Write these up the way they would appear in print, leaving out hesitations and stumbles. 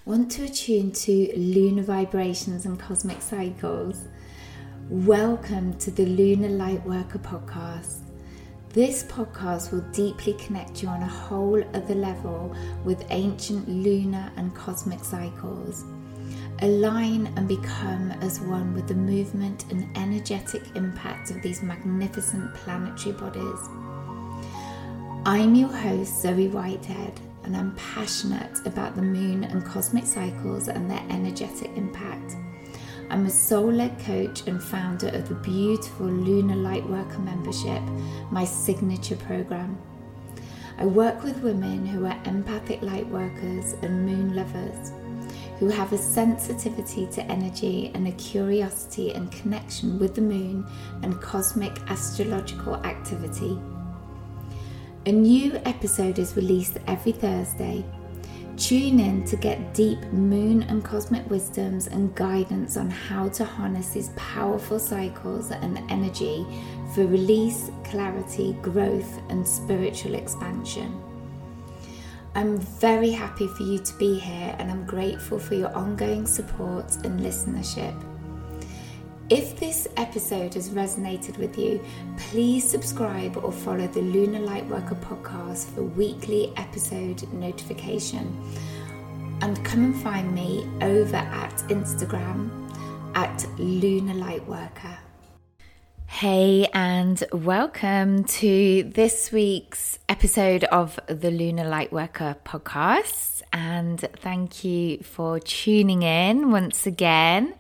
Want to attune to lunar vibrations and cosmic cycles? Welcome to the Lunar Lightworker podcast. This podcast will deeply connect you on a whole other level with ancient lunar and cosmic cycles. Align and become as one with the movement and energetic impact of these magnificent planetary bodies. I'm your host, Zoe Whitehead, and I'm passionate about the moon and cosmic cycles and their energetic impact. I'm a soul-led coach and founder of the beautiful Lunar Lightworker membership, my signature program. I work with women who are empathic lightworkers and moon lovers, who have a sensitivity to energy and a curiosity and connection with the moon and cosmic astrological activity. A new episode is released every Thursday. Tune in to get deep moon and cosmic wisdoms and guidance on how to harness these powerful cycles and energy for release, clarity, growth, and spiritual expansion. I'm very happy for you to be here, and I'm grateful for your ongoing support and listenership. If this episode has resonated with you, please subscribe or follow the Lunar Lightworker podcast for weekly episode notification. And come and find me over at Instagram at Lunar Lightworker. Hey, and welcome to this week's episode of the Lunar Lightworker podcast. And thank you for tuning in once again.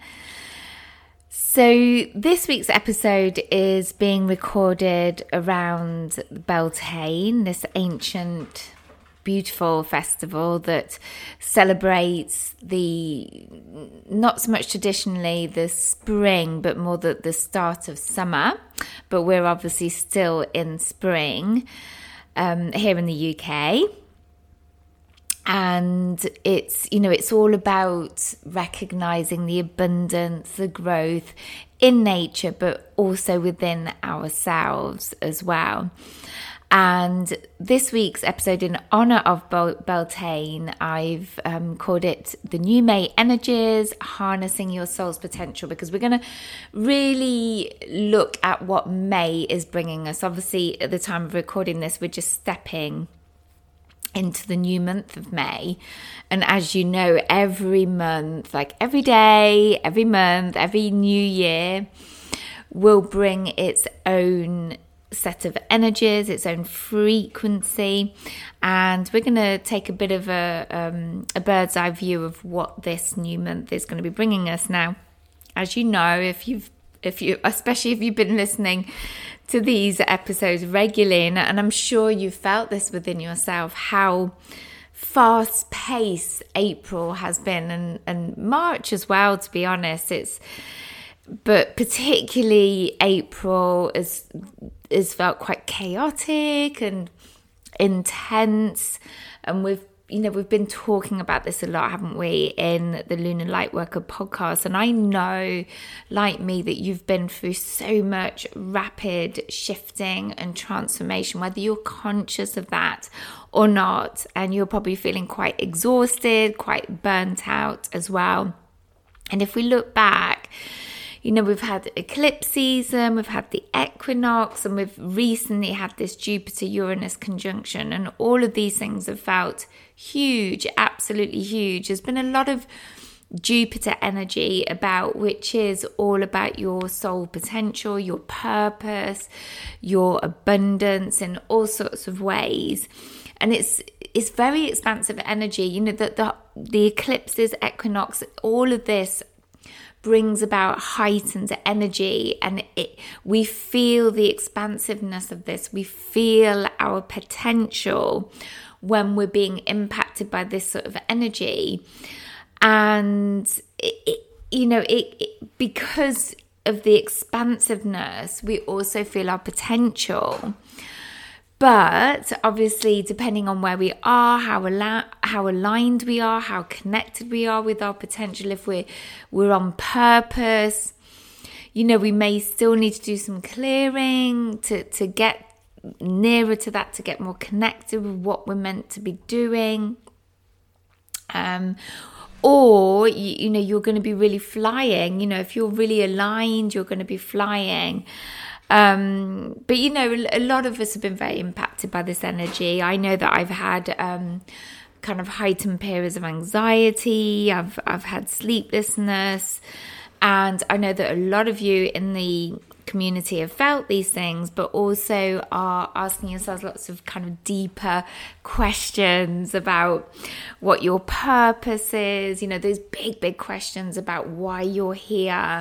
So this week's episode is being recorded around Beltane, this ancient, beautiful festival that celebrates not so much traditionally the spring, but more the start of summer. But we're obviously still in spring here in the UK. And it's all about recognizing the abundance, the growth in nature, but also within ourselves as well. And this week's episode, in honor of Beltane, I've called it the New May Energies, Harnessing Your Soul's Potential, because we're going to really look at what May is bringing us. Obviously, at the time of recording this, we're just stepping into the new month of May. And as you know, every month, like every day, every month, every new year will bring its own set of energies, its own frequency. And we're going to take a bit of a bird's eye view of what this new month is going to be bringing us. Now, as you know, especially if you've been listening to these episodes regularly, and I'm sure you felt this within yourself, how fast-paced April has been, and March as well, to be honest. But particularly April is felt quite chaotic and intense, and we've been talking about this a lot, haven't we, in the Lunar Lightworker podcast. And I know, like me, that you've been through so much rapid shifting and transformation, whether you're conscious of that or not. And you're probably feeling quite exhausted, quite burnt out as well. And if we look back, we've had eclipse season, we've had the equinox, and we've recently had this Jupiter-Uranus conjunction, and all of these things have felt huge, absolutely huge. There's been a lot of Jupiter energy about, which is all about your soul potential, your purpose, your abundance in all sorts of ways. And it's very expansive energy. The eclipses, equinox, all of this brings about heightened energy, and we feel the expansiveness of this. We feel our potential when we're being impacted by this sort of energy. And because of the expansiveness, we also feel our potential. But obviously, depending on where we are, how aligned we are, how connected we are with our potential, if we're on purpose, we may still need to do some clearing to get nearer to that, to get more connected with what we're meant to be doing. or you're going to be really flying. If you're really aligned, you're going to be flying. But a lot of us have been very impacted by this energy. I know that I've had kind of heightened periods of anxiety. I've had sleeplessness, and I know that a lot of you in the community have felt these things, but also are asking yourselves lots of kind of deeper questions about what your purpose is, those big questions about why you're here,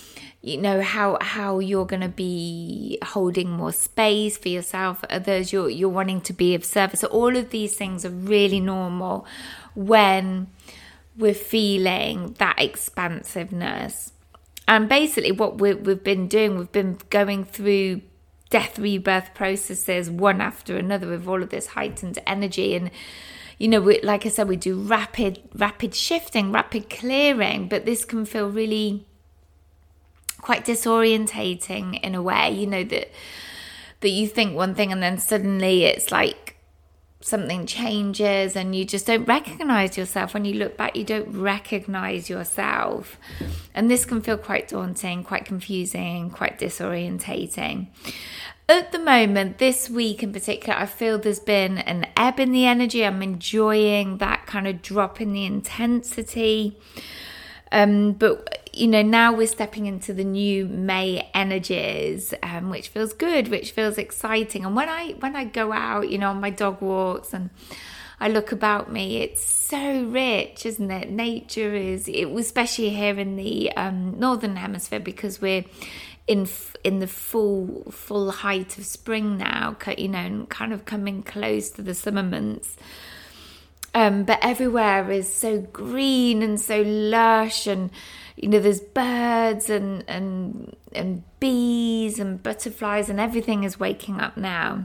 how you're going to be holding more space for yourself, for others, you're wanting to be of service. So all of these things are really normal when we're feeling that expansiveness. And basically what we've been doing, we've been going through death rebirth processes one after another with all of this heightened energy. And, like I said, we do rapid shifting, rapid clearing, but this can feel really quite disorientating in a way, that you think one thing and then suddenly it's like something changes and you just don't recognize yourself. When you look back, you don't recognize yourself. And this can feel quite daunting, quite confusing, quite disorientating. At the moment, this week in particular, I feel there's been an ebb in the energy. I'm enjoying that kind of drop in the intensity. But now we're stepping into the new May energies, which feels good, which feels exciting. And when I go out, on my dog walks and I look about me, it's so rich, isn't it? Nature especially here in the northern hemisphere, because we're in the full height of spring now, and kind of coming close to the summer months. But everywhere is so green and so lush, and there's birds and bees and butterflies, and everything is waking up now.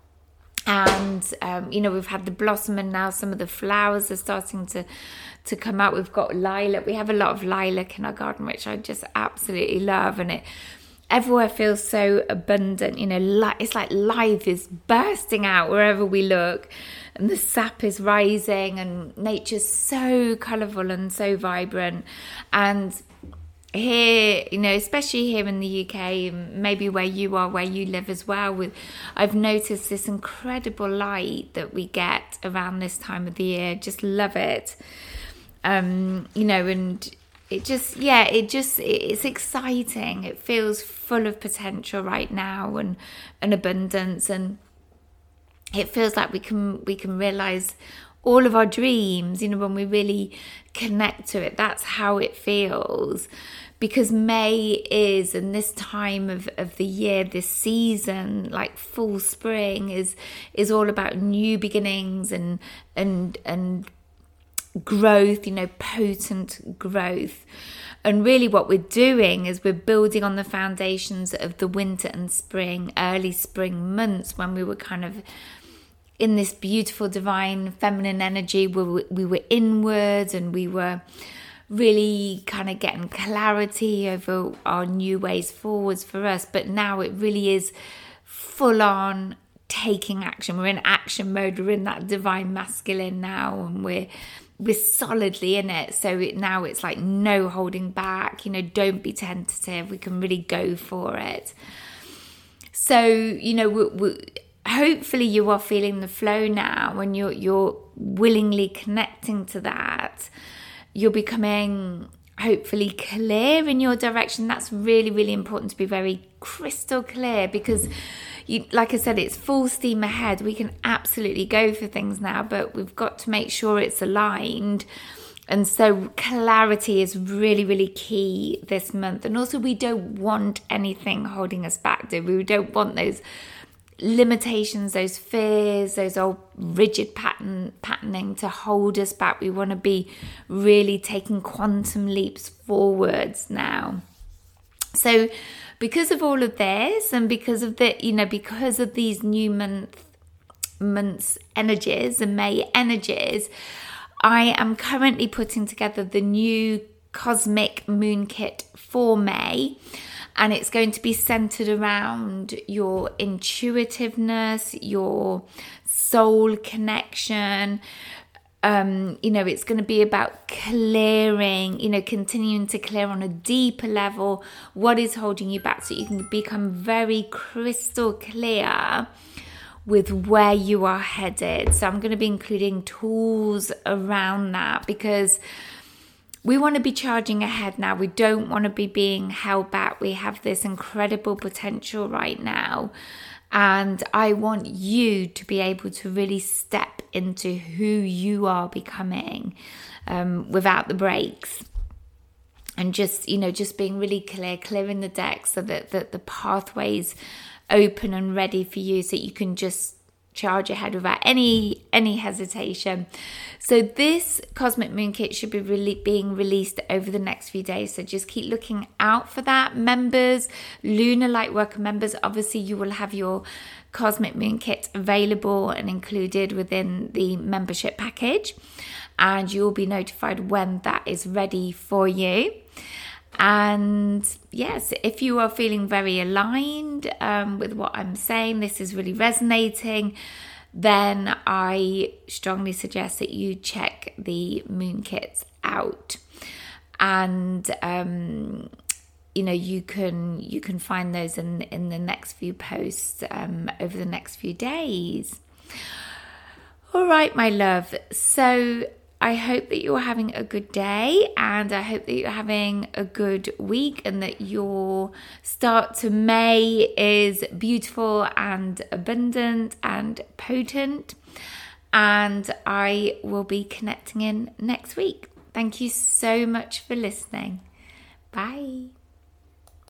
And we've had the blossom, and now some of the flowers are starting to come out. We've got lilac. We have a lot of lilac in our garden, which I just absolutely love, and everywhere feels so abundant. It's like life is bursting out wherever we look. And the sap is rising, and nature's so colourful and so vibrant. And here, especially here in the UK, maybe where you are, where you live as well, I've noticed this incredible light that we get around this time of the year. Just love it. And it's exciting. It feels full of potential right now and abundance, and it feels like we can realize all of our dreams, when we really connect to it. That's how it feels, because May is, and this time of the year, this season, like full spring, is all about new beginnings and growth, potent growth. And really what we're doing is we're building on the foundations of the winter and spring, early spring months, when we were kind of in this beautiful divine feminine energy where we were inwards, and we were really kind of getting clarity over our new ways forwards for us. But now it really is full on taking action. We're in action mode. We're in that divine masculine now, and we're solidly in it. So now it's like no holding back. Don't be tentative. We can really go for it. So hopefully you are feeling the flow now, and you're willingly connecting to that. You're becoming hopefully clear in your direction. That's really, really important, to be very crystal clear, because like I said, it's full steam ahead. We can absolutely go for things now, but we've got to make sure it's aligned. And so clarity is really, really key this month. And also, we don't want anything holding us back, do we? We don't want those limitations, those fears, those old rigid patterning to hold us back. We want to be really taking quantum leaps forwards now. So because of all of this, and because of because of these new months energies and May energies, I am currently putting together the new Cosmic Moon Kit for May. And it's going to be centered around your intuitiveness, your soul connection, It's going to be about clearing, continuing to clear on a deeper level what is holding you back, so you can become very crystal clear with where you are headed. So I'm going to be including tools around that, because we want to be charging ahead now. We don't want to be being held back. We have this incredible potential right now. And I want you to be able to really step into who you are becoming without the brakes. And just being really clearing the deck so that the pathway's open and ready for you, so you can just charge ahead without any hesitation. So this Cosmic Moon Kit should be being released over the next few days, so just keep looking out for that. Members, Lunar Lightworker members, obviously you will have your Cosmic Moon Kit available and included within the membership package, and you'll be notified when that is ready for you. And yes, if you are feeling very aligned with what I'm saying, this is really resonating, then I strongly suggest that you check the moon kits out. And you can find those in the next few posts over the next few days. All right, my love. So I hope that you're having a good day, and I hope that you're having a good week, and that your start to May is beautiful and abundant and potent. And I will be connecting in next week. Thank you so much for listening. Bye.